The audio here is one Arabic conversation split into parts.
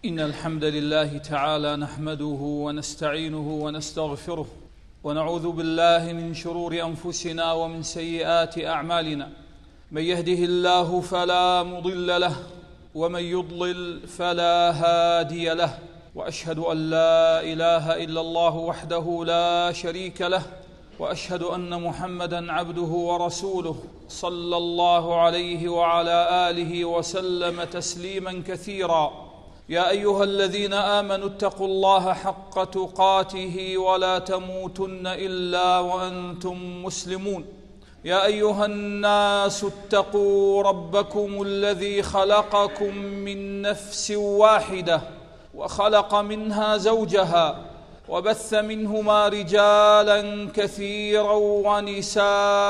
إن الحمد لله تعالى نحمده ونستعينه ونستغفره ونعوذ بالله من شرور أنفسنا ومن سيئات أعمالنا. من يهده الله فلا مضل له ومن يضلل فلا هادي له، وأشهد أن لا إله إلا الله وحده لا شريك له، وأشهد أن محمدًا عبده ورسوله صلى الله عليه وعلى آله وسلم تسليمًا كثيرًا. يا أيها الذين آمنوا اتقوا الله حق تقاته ولا تموتن إلا وأنتم مسلمون. يا أيها الناس اتقوا ربكم الذي خلقكم من نفس واحدة وخلق منها زوجها وبث منهما رجالا كثيرا ونساء،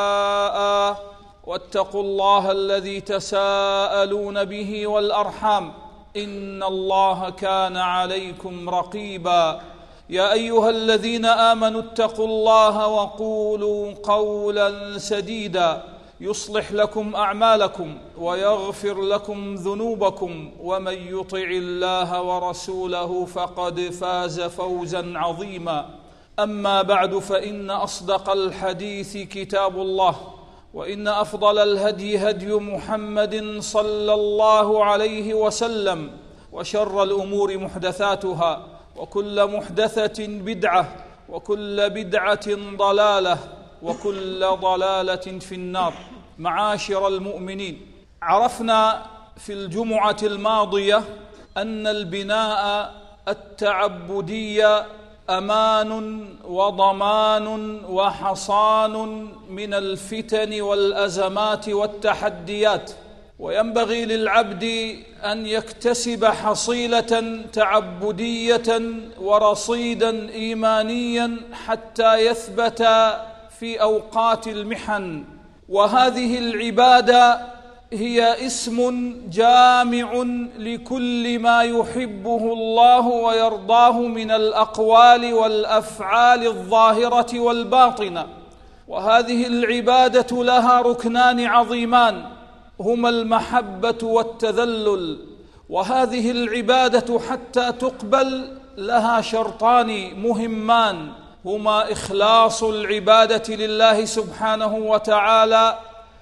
واتقوا الله الذي تساءلون به والأرحام إن الله كان عليكم رقيبا. يا أيها الذين آمنوا اتقوا الله وقولوا قولا سديدا يصلح لكم أعمالكم ويغفر لكم ذنوبكم، ومن يطع الله ورسوله فقد فاز فوزا عظيما. أما بعد، فإن أصدق الحديث كتاب الله، وإن أفضل الهدي هدي محمد صلى الله عليه وسلم، وشر الأمور محدثاتها، وكل محدثة بدعة، وكل بدعة ضلالة، وكل ضلالة في النار. معاشر المؤمنين، عرفنا في الجمعة الماضية أن البناء التعبدي أمان وضمان وحصان من الفتن والأزمات والتحديات، وينبغي للعبد أن يكتسب حصيلة تعبدية ورصيدا إيمانيا حتى يثبت في أوقات المحن. وهذه العبادة هي اسم جامع لكل ما يحبه الله ويرضاه من الأقوال والأفعال الظاهرة والباطنة. وهذه العبادة لها ركنان عظيمان هما المحبة والتذلل. وهذه العبادة حتى تقبل لها شرطان مهمان هما إخلاص العبادة لله سبحانه وتعالى،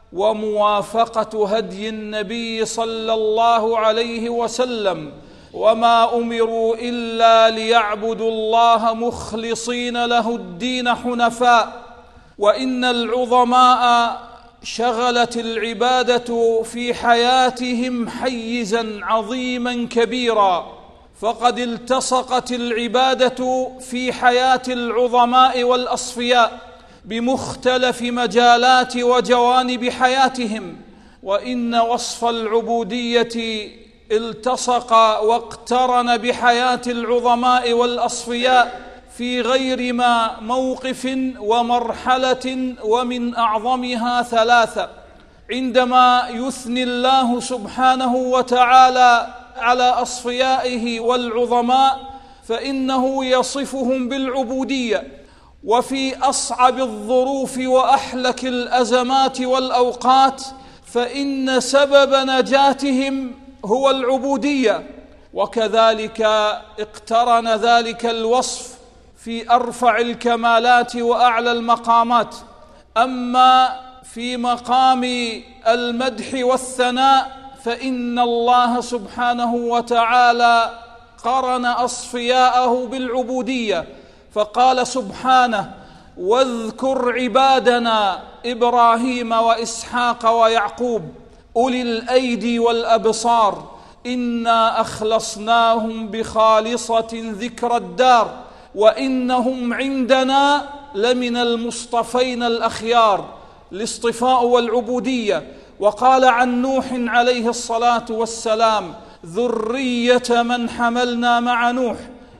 وموافقة هدي النبي صلى الله عليه وسلم. وما أمروا إلا ليعبدوا الله مخلصين له الدين حنفاء. وإن العظماء شغلت العبادة في حياتهم حيزا عظيما كبيرا، فقد التصقت العبادة في حياة العظماء والأصفياء بمختلف مجالات وجوانب حياتهم. وإن وصف العبودية التصق واقترن بحياة العظماء والأصفياء في غير ما موقف ومرحلة، ومن أعظمها ثلاثة. عندما يثني الله سبحانه وتعالى على أصفيائه والعظماء فإنه يصفهم بالعبودية، وفي أصعب الظروف وأحلك الأزمات والأوقات فإن سبب نجاتهم هو العبودية. وكذلك اقترن ذلك الوصف في أرفع الكمالات وأعلى المقامات. أما في مقام المدح والثناء فإن الله سبحانه وتعالى قرن أصفياءه بالعبودية، فقال سبحانه: واذكر عبادنا إبراهيم وإسحاق ويعقوب أولي الأيدي والأبصار إنا أخلصناهم بخالصة ذكر الدار وإنهم عندنا لمن المصطفين الأخيار. الاصطفاء والعبودية. وقال عن نوح عليه الصلاة والسلام: ذرية من حملنا مع نوح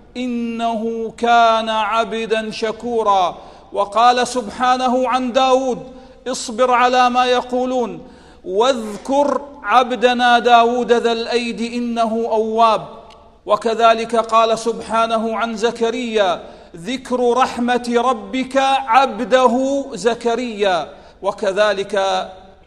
إنه كان عبدا شكورا. وقال سبحانه عن داود: اصبر على ما يقولون واذكر عبدنا داود ذا الأيد إنه أواب. وكذلك قال سبحانه عن زكريا: ذكر رحمة ربك عبده زكريا. وكذلك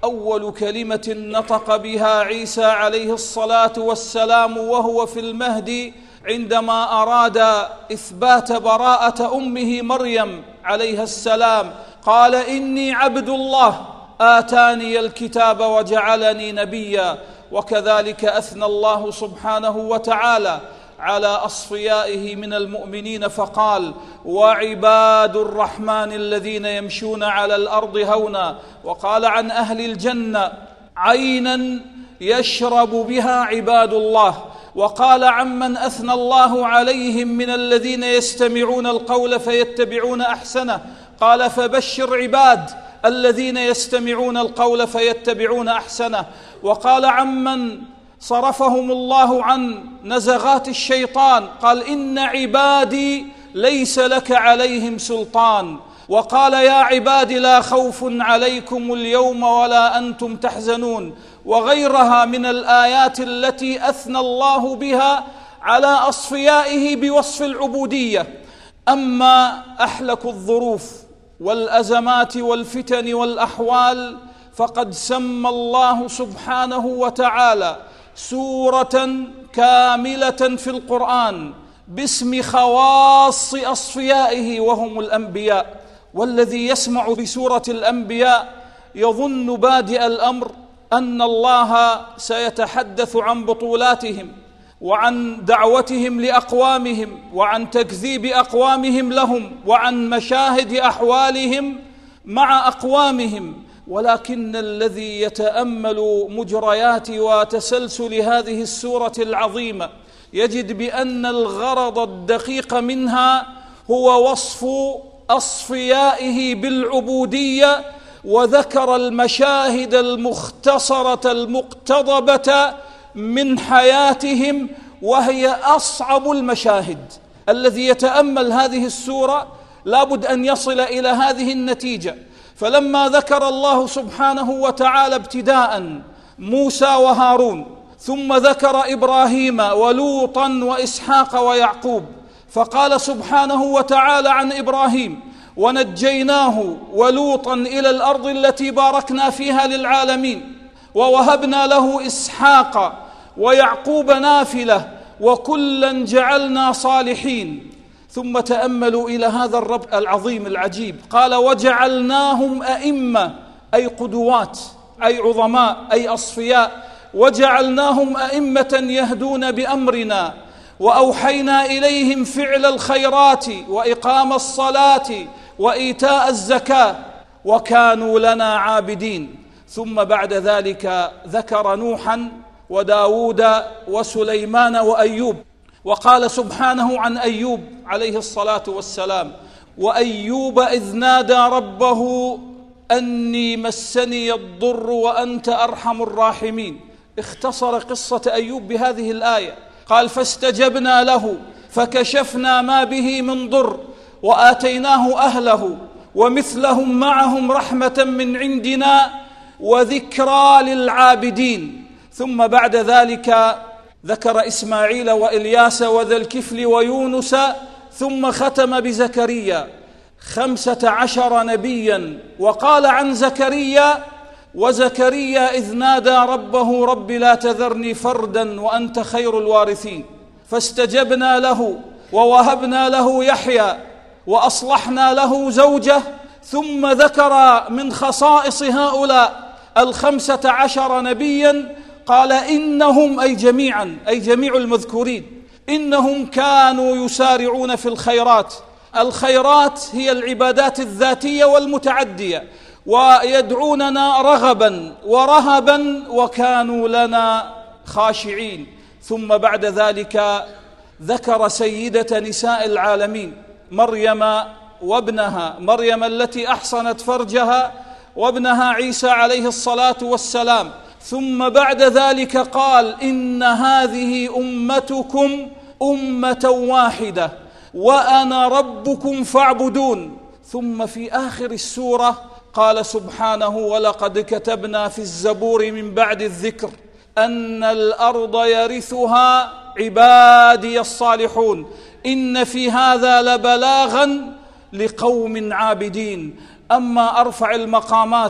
أول كلمة نطق بها عيسى عليه الصلاة والسلام وهو في المهد عندما أراد إثبات براءة أمه مريم عليها السلام، قال: إني عبد الله آتاني الكتاب وجعلني نبيا. وكذلك أثنى الله سبحانه وتعالى على أصفيائه من المؤمنين فقال: وعباد الرحمن الذين يمشون على الأرض هونا. وقال عن أهل الجنة: عينا يشرب بها عباد الله. وقال عمن أثنى الله عليهم من الذين يستمعون القول فيتبعون أحسنه، قال: فبشر عباد الذين يستمعون القول فيتبعون أحسنه. وقال عمن صرفهم الله عن نزغات الشيطان، قال: إن عبادي ليس لك عليهم سلطان. وقال: يا عباد لا خوف عليكم اليوم ولا أنتم تحزنون. وغيرها من الآيات التي أثنى الله بها على أصفيائه بوصف العبودية. أما أحلك الظروف والأزمات والفتن والأحوال فقد سمى الله سبحانه وتعالى سورة كاملة في القرآن باسم خواص أصفيائه وهم الأنبياء. والذي يسمع بسورة الأنبياء يظن بادئ الأمر أن الله سيتحدث عن بطولاتهم وعن دعوتهم لأقوامهم وعن تكذيب أقوامهم لهم وعن مشاهد أحوالهم مع أقوامهم. ولكن الذي يتأمل مجريات وتسلسل هذه السورة العظيمة يجد بأن الغرض الدقيق منها هو وصف أصفيائه بالعبودية، وذكر المشاهد المختصرة المقتضبة من حياتهم، وهي أصعب المشاهد. الذي يتأمل هذه السورة لابد أن يصل إلى هذه النتيجة. فلما ذكر الله سبحانه وتعالى ابتداء موسى وهارون، ثم ذكر إبراهيم ولوطا وإسحاق ويعقوب، فقال سبحانه وتعالى عن إبراهيم: ونجيناه ولوطا إلى الأرض التي باركنا فيها للعالمين، ووهبنا له إسحاق ويعقوب نافلة، وكلا جعلنا صالحين. ثم تأملوا إلى هذا الرب العظيم العجيب، قال: وجعلناهم أئمة، أي قدوات، أي عظماء، أي أصفياء. وجعلناهم أئمة يهدون بأمرنا، وأوحينا إليهم فعل الخيرات وإقام الصلاة وإيتاء الزكاة، وكانوا لنا عابدين. ثم بعد ذلك ذكر نوحا وداود وسليمان وأيوب، وقال سبحانه عن أيوب عليه الصلاة والسلام: وأيوب إذ نادى ربه أني مسني الضر وأنت أرحم الراحمين. اختصر قصة أيوب بهذه الآية، قال: فاستجبنا له فكشفنا ما به من ضر وآتيناه أهله ومثلهم معهم رحمة من عندنا وذكرى للعابدين. ثم بعد ذلك ذكر إسماعيل وإلياس وذا الكفل ويونس، ثم ختم بزكريا 15 نبيا. وقال عن زكريا: وزكريا إذ نادى ربه رب لا تذرني فردا وأنت خير الوارثين، فاستجبنا له ووهبنا له يحيى وأصلحنا له زوجه. ثم ذكر من خصائص هؤلاء 15 نبيا، قال: إنهم، أي جميعا، أي جميع المذكورين، إنهم كانوا يسارعون في الخيرات. الخيرات هي العبادات الذاتية والمتعدية، ويدعوننا رغبا ورهبا، وكانوا لنا خاشعين. ثم بعد ذلك ذكر سيدة نساء العالمين مريم وابنها، مريم التي أحصنت فرجها، وابنها عيسى عليه الصلاة والسلام. ثم بعد ذلك قال: إن هذه أمتكم أمة واحدة وأنا ربكم فاعبدون. ثم في آخر السورة قال سبحانه: ولقد كتبنا في الزبور من بعد الذكر أن الأرض يرثها عبادي الصالحون، إن في هذا لبلاغا لقوم عابدين. أما أرفع المقامات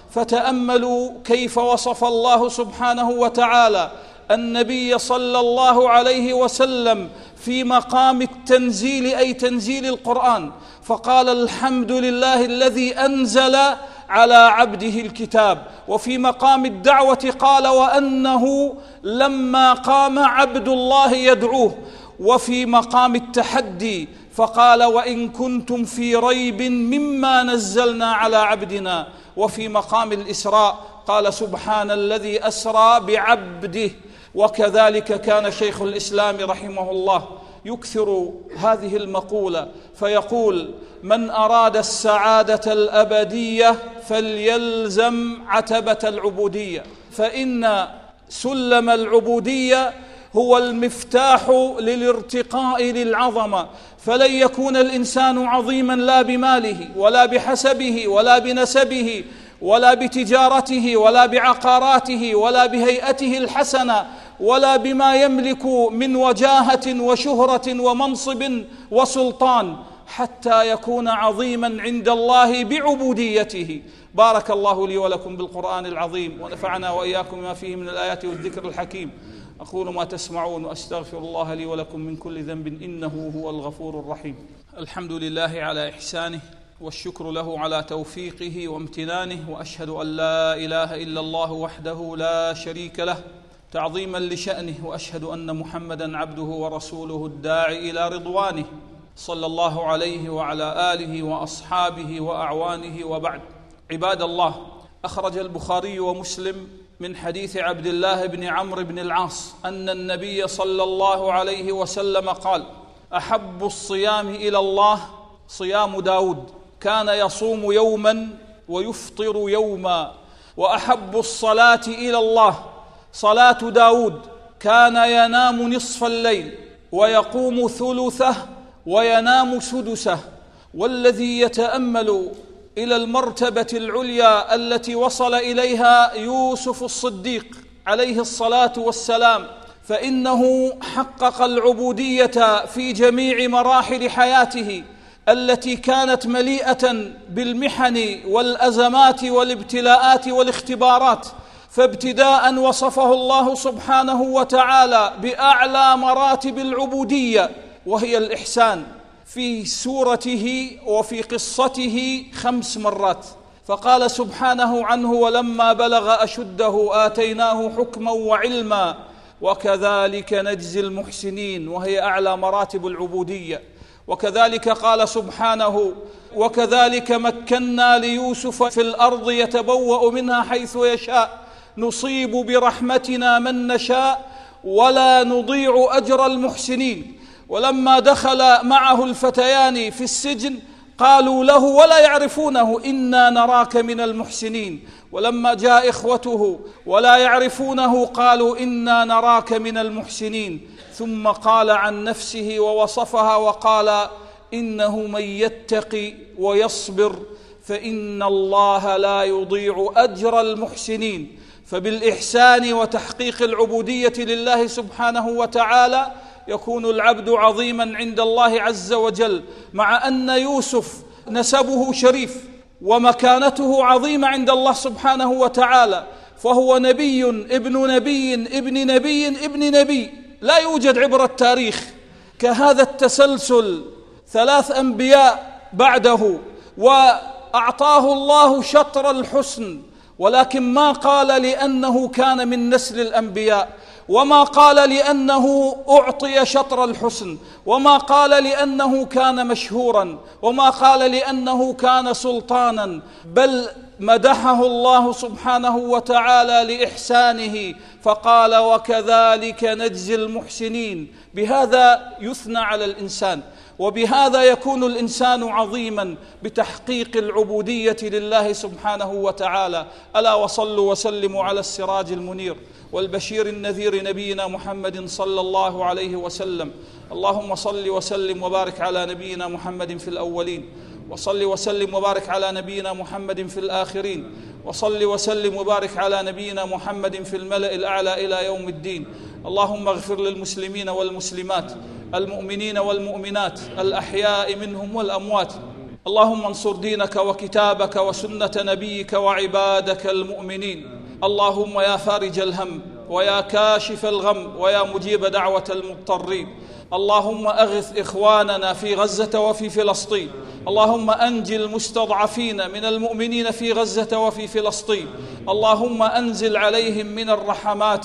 فتأملوا كيف وصف الله سبحانه وتعالى النبي صلى الله عليه وسلم في مقام التنزيل، أي تنزيل القرآن، فقال الحمد لله الذي أنزل على عبده الكتاب. وفي مقام الدعوة قال وأنه لما قام عبد الله يدعوه. وفي مقام التحدي فقال وإن كنتم في ريب مما نزلنا على عبدنا. وفي مقام الإسراء قال سبحان الذي أسرى بعبده. وكذلك كان شيخ الإسلام رحمه الله يكثر هذه المقولة فيقول من أراد السعادة الأبدية فليلزم عتبة العبودية، فإن سلم العبودية هو المفتاح للارتقاء للعظمة. فلن يكون الإنسان عظيما لا بماله ولا بحسبه ولا بنسبه ولا بتجارته ولا بعقاراته ولا بهيئته الحسنة ولا بما يملك من وجاهة وشهرة ومنصب وسلطان، حتى يكون عظيما عند الله بعبوديته. بارك الله لي ولكم بالقرآن العظيم، ونفعنا وإياكم ما فيه من الآيات والذكر الحكيم. أقول ما تسمعون وأستغفر الله لي ولكم من كل ذنب إنه هو الغفور الرحيم. الحمد لله على إحسانه، والشكر له على توفيقه وامتنانه، وأشهد أن لا إله إلا الله وحده لا شريك له تعظيما لشأنه، وأشهد أن محمدا عبده ورسوله الداعي إلى رضوانه، صلى الله عليه وعلى آله وأصحابه وأعوانه، وبعد. عباد الله، أخرج البخاري ومسلم من حديث عبد الله بن عمرو بن العاص أن النبي صلى الله عليه وسلم قال أحب الصيام إلى الله صيام داود، كان يصوم يوما ويفطر يوما. وأحب الصلاة إلى الله صلاة داود، كان ينام نصف الليل ويقوم ثلثه وينام سدسه. والذي يتأمل إلى المرتبة العليا التي وصل إليها يوسف الصديق عليه الصلاة والسلام، فإنه حقق العبودية في جميع مراحل حياته التي كانت مليئة بالمحن والأزمات والابتلاءات والاختبارات. فابتداء وصفه الله سبحانه وتعالى بأعلى مراتب العبودية وهي الإحسان في سورته وفي قصته 5 مرات، فقال سبحانه عنه ولما بلغ أشده آتيناه حكما وعلما وكذلك نجزي المحسنين، وهي أعلى مراتب العبودية. وكذلك قال سبحانه وكذلك مكنا ليوسف في الأرض يتبوأ منها حيث يشاء نصيب برحمتنا من نشاء ولا نضيع أجر المحسنين. ولما دخل معه الفتيان في السجن قالوا له ولا يعرفونه إنا نراك من المحسنين. ولما جاء إخوته ولا يعرفونه قالوا إنا نراك من المحسنين. ثم قال عن نفسه ووصفها وقال إنه من يتقي ويصبر فإن الله لا يضيع أجر المحسنين. فبالإحسان وتحقيق العبودية لله سبحانه وتعالى يكون العبد عظيما عند الله عز وجل، مع أن يوسف نسبه شريف ومكانته عظيمة عند الله سبحانه وتعالى، فهو نبي ابن نبي ابن نبي ابن نبي، لا يوجد عبر التاريخ كهذا التسلسل 3 أنبياء بعده، وأعطاه الله شطر الحسن، ولكن ما قال لأنه كان من نسل الأنبياء، وما قال لأنه أعطي شطر الحسن، وما قال لأنه كان مشهورا، وما قال لأنه كان سلطانا، بل مدحه الله سبحانه وتعالى لإحسانه فقال وكذلك نجزي المحسنين. بهذا يثنى على الإنسان، وبهذا يكون الإنسان عظيما بتحقيق العبودية لله سبحانه وتعالى. ألا وصلوا وسلموا على السراج المنير والبشير النذير نبينا محمد صلى الله عليه وسلم. اللهم صل وسلم وبارك على نبينا محمد في الأولين، وصل وسلم وبارك على نبينا محمد في الآخرين، وصل وسلم وبارك على نبينا محمد في الملأ الأعلى إلى يوم الدين. اللهم اغفر للمسلمين والمسلمات، المؤمنين والمؤمنات، الأحياء منهم والأموات. اللهم انصر دينك وكتابك وسنة نبيك وعبادك المؤمنين. اللهم يا فارج الهم ويا كاشف الغم ويا مجيب دعوة المضطرين، اللهم أغث إخواننا في غزة وفي فلسطين، اللهم أنجِ المستضعفين من المؤمنين في غزة وفي فلسطين، اللهم أنزل عليهم من الرحمات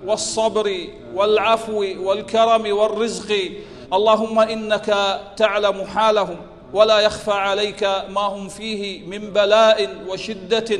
والصبر والعفو والكرم والرزق. اللهم إنك تعلم حالهم ولا يخفى عليك ما هم فيه من بلاء وشدة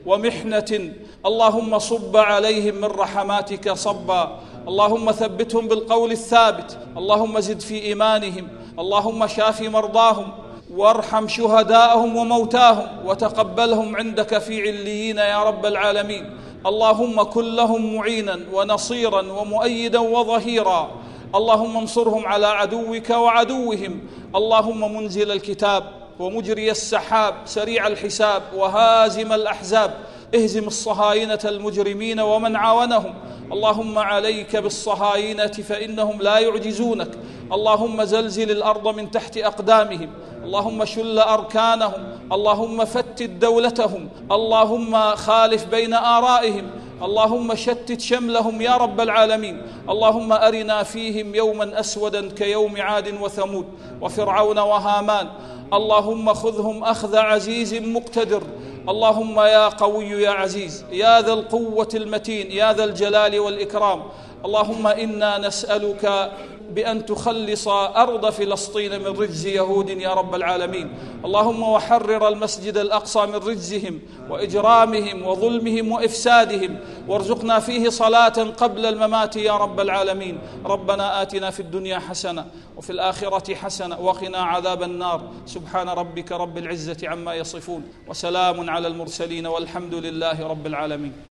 ومحنة. اللهم صب عليهم من رحماتك صبا، اللهم ثبتهم بالقول الثابت، اللهم زد في إيمانهم، اللهم شاف مرضاهم وارحم شهداءهم وموتاهم وتقبلهم عندك في عليين يا رب العالمين. اللهم كن لهم معينا ونصيرا ومؤيدا وظهيرا. اللهم انصرهم على عدوك وعدوهم. اللهم منزل الكتاب ومجري السحاب سريع الحساب وهازم الأحزاب، اهزم الصهاينة المجرمين ومن عاونهم. اللهم عليك بالصهاينة فإنهم لا يعجزونك. اللهم زلزل الأرض من تحت أقدامهم، اللهم شل أركانهم، اللهم فتت دولتهم، اللهم خالف بين آرائهم، اللهم شتت شملهم يا رب العالمين. اللهم أرنا فيهم يوما أسودا كيوم عاد وثمود وفرعون وهامان. اللهم خذهم أخذ عزيز مقتدر. اللهم يا قوي يا عزيز يا ذا القوة المتين يا ذا الجلال والإكرام، اللهم إنا نسألك بأن تخلص أرض فلسطين من رجز يهود يا رب العالمين. اللهم وحرر المسجد الأقصى من رجزهم وإجرامهم وظلمهم وإفسادهم، وارزقنا فيه صلاة قبل الممات يا رب العالمين. ربنا آتنا في الدنيا حسنة وفي الآخرة حسنة وقنا عذاب النار. سبحان ربك رب العزة عما يصفون وسلام على المرسلين والحمد لله رب العالمين.